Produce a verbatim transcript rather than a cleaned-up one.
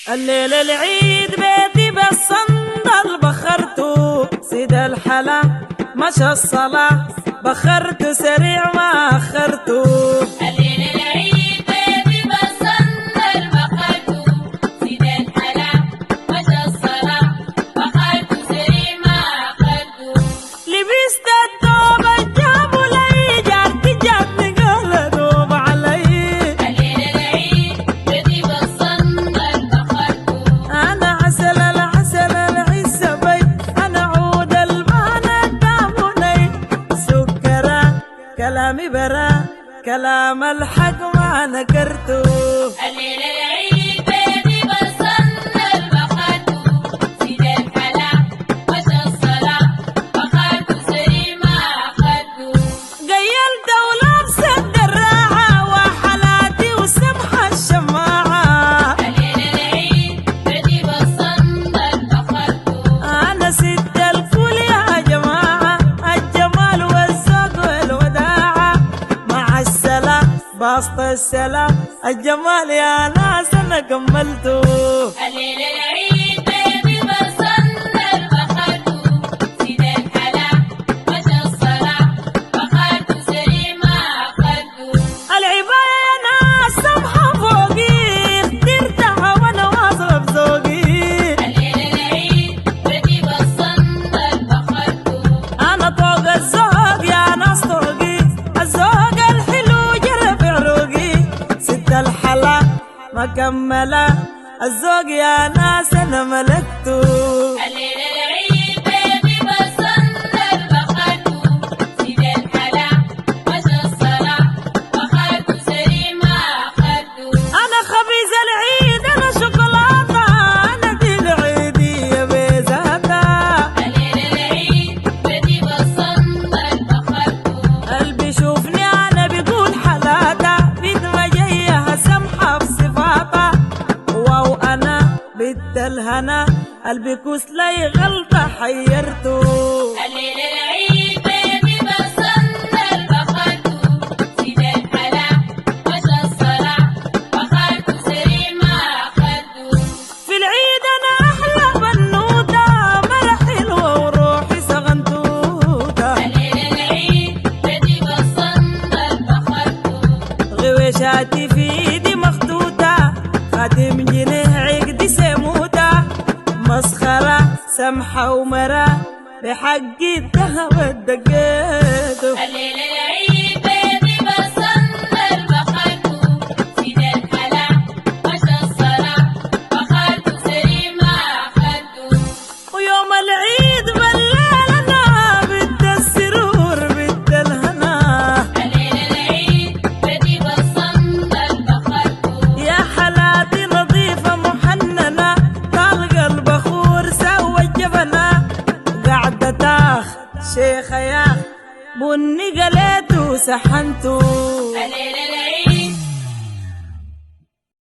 الليل العيد بيتي بالصندل بخرتو سيد الحلا مشى الصلاة بخرتو سريع ما أخرتو. الليل العيد بيتي بالصندل بخرتو سيد الحلا مشى الصلاة بخرتو سريع ما أخرتو. لبست الثوب الجابوا لي جارتي جابني قال دوب علي. الليل العيد بيتي بالصندل بخرتو أنا عسل العسل العسى بي أنا عود البانة داموني سكرة كلامي برا كلام الحق ما نكرتو. الليل العيد بيتي بالصندل بخرتو سيد الحلا مشى الصلاة بخرتو سريع ما أخرتو. قيلت ولابس الدراعة وحلاتي وسمحة الشماعة. الليل العيد بيتي بالصندل بخرتو أنا ست الفول يا جماعة الجمال والذوق والوداعة مع السلام باسط السلام الجمال يا ناس أنا كملتو. الليل العيد بيتي بالصندل بخرتو سيد الحلا مشى الصلاة بخرتو سريع ما أخرتو. العباية يا ناس سمحة فوقي اخترتها وأنا واصلة بذوقي. الليل العيد بيتي بالصندل بخرتو أنا طوق الذوق يا ناس طوقي الذوق الحلو جرى في عروقي. ست الحلا مكملة الذوق يا ناس أنا ملكتو. الليل العيد بيتي بالصندل بخرتو سيد الحلا مشى الصلاة بخرتو سريع ما أخرتو. أنا خبيز العيد أنا شوكولاتة أنا دي العيدية بيزاتها. الليل العيد بيتي بالصندل بخرتو قلبي شوفني أنا بيقول حلاتها بيد ما جايها سمحة بصفاتها. واو أنا بنت الهنا قلبي كوس لي غلطة حيرته. الليل العيد بيتي بالصندل بخرتو سيد الحلا مشى الصلاة بخرتو سريع ما أخرتو. في العيد أنا أحلى بنوتة مرة حلوة وروحي سغنتوتة. الليل العيد بيتي بالصندل بخرتو غويشاتي في ايدي مخطوطة خاتم جنيه عقدي سموتة مسخرة سمحة ومرة بحق الذهب ادقيته. الليل العيد بيتي بالصندل بخرتو سيد الحلا مشى الصلاة بخرتو سريع ما أخرتو. ويوم العيد بالليل انا بد السرور بد الهنا. الليل العيد بيتي بالصندل بخرتو يا حلاتي نظيفة محننة طالقة البخور سوى الجبنة قاعدة تاخ شيخة يا بني قليت وسحنتو. الليل